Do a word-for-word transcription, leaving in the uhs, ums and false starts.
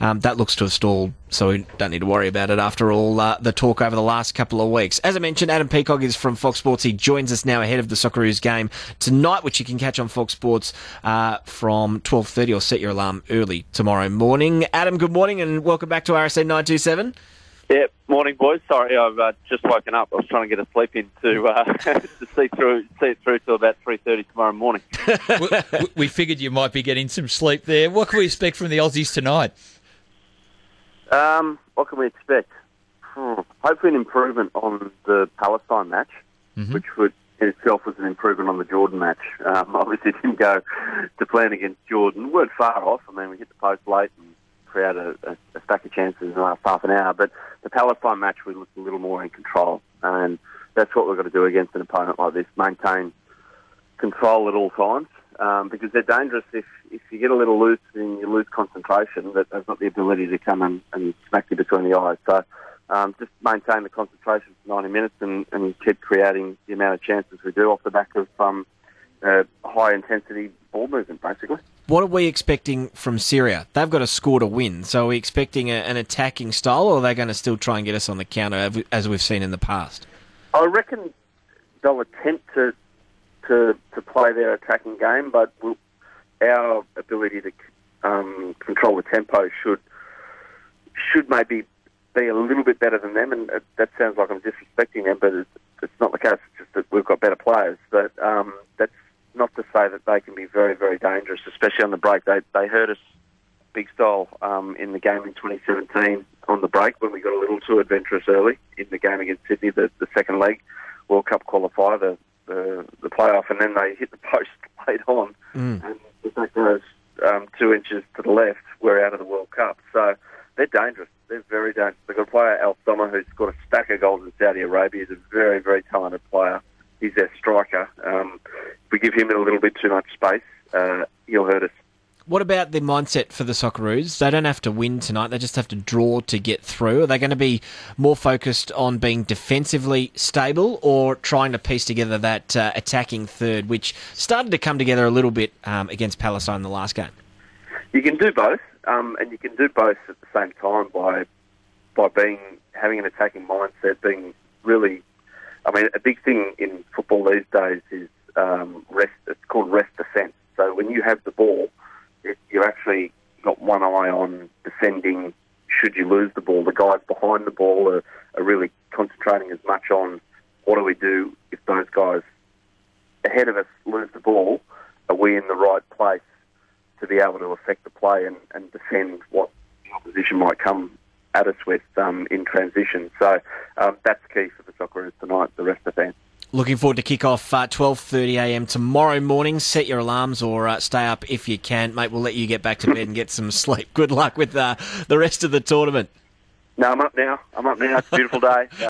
um, that looks to have stalled, so we don't need to worry about it after all uh, the talk over the last couple of weeks. As I mentioned, Adam Peacock is from Fox Sports. He joins us now ahead of the Socceroos game tonight, which you can catch on Fox Sports uh, from twelve thirty, or set your alarm early tomorrow morning. Adam, good morning and welcome back to R S N nine two seven. Yeah, morning, boys. Sorry, I've uh, just woken up. I was trying to get a sleep in to, uh, to see through see it through till about three thirty tomorrow morning. we, we figured you might be getting some sleep there. What can we expect from the Aussies tonight? Um, what can we expect? Hmm. Hopefully an improvement on the Palestine match, mm-hmm. which would in itself was an improvement on the Jordan match. Um, obviously didn't go to plan against Jordan. We weren't far off. I mean, we hit the post late and create a, a, a stack of chances in the last half an hour. But the Palestine match, we looked a little more in control. And that's what we've got to do against an opponent like this, maintain control at all times. Um, because they're dangerous if, if you get a little loose and you lose concentration, that they've got the ability to come and, and smack you between the eyes. So um, just maintain the concentration for ninety minutes and, and keep creating the amount of chances we do off the back of um, uh, high-intensity ball movement, basically. What are we expecting from Syria? They've got to score to win. So are we expecting a, an attacking style, or are they going to still try and get us on the counter, as we've seen in the past? I reckon they'll attempt to to, to play their attacking game, but we'll, our ability to um, control the tempo should should maybe be a little bit better than them. And that sounds like I'm disrespecting them, but it's, it's not the case. It's just that we've got better players. But um, that's not to say that they can be very, very dangerous, especially on the break. They they hurt us big style um, in the game in twenty seventeen on the break when we got a little too adventurous early in the game against Sydney, the, the second leg World Cup qualifier, the, the the playoff, and then they hit the post late on. Mm. And if that goes um, two inches to the left, we're out of the World Cup. So they're dangerous. They're very dangerous. They've got a player, Al Sommer, who's got a stack of goals in Saudi Arabia. He's a very, very talented player. He's their striker. Um, if we give him a little bit too much space, uh, he'll hurt us. What about the mindset for the Socceroos? They don't have to win tonight. They just have to draw to get through. Are they going to be more focused on being defensively stable or trying to piece together that uh, attacking third, which started to come together a little bit um, against Palestine in the last game? You can do both, um, and you can do both at the same time by by being having an attacking mindset, being really... I mean, a big thing in football these days is um, rest. It's called rest defence. So when you have the ball, it, you're actually got one eye on defending. Should you lose the ball, the guys behind the ball are, are really concentrating as much on what do we do if those guys ahead of us lose the ball. Are we in the right place to be able to affect the play and, and defend what the opposition might come at us with um, in transition. So um, that's key for the Socceroos tonight, the rest of the fans. Looking forward to kick-off uh, twelve thirty a m tomorrow morning. Set your alarms or uh, stay up if you can. Mate, we'll let you get back to bed and get some sleep. Good luck with uh, the rest of the tournament. No, I'm up now. I'm up now. It's a beautiful day.